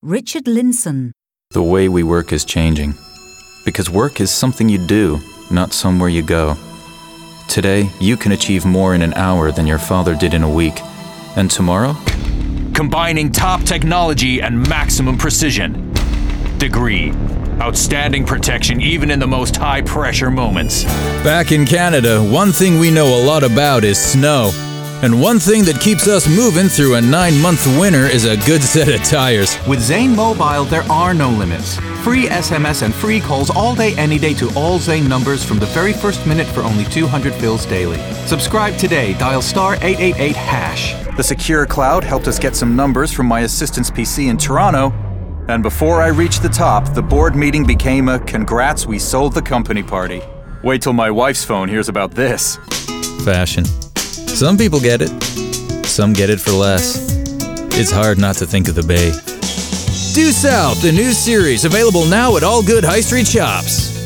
Richard Linson. The way we work is changing. Because work is something you do, not somewhere you go. Today, you can achieve more in an hour than your father did in a week. And tomorrow? Combining top technology and maximum precision. Degree. Outstanding protection even in the most high-pressure moments. Back in Canada, one thing we know a lot about is snow. And one thing that keeps us moving through a 9-month winter is a good set of tires. With Zane Mobile, there are no limits. Free SMS and free calls all day, any day to all Zane numbers from the very first minute for only 200 fills daily. Subscribe today, dial *888#. The secure cloud helped us get some numbers from my assistant's PC in Toronto. And before I reached the top, the board meeting became a congrats, we sold the company party. Wait till my wife's phone hears about this. Fashion. Some people get it. Some get it for less. It's hard not to think of the Bay. Due South, the new series, available now at all good high street shops.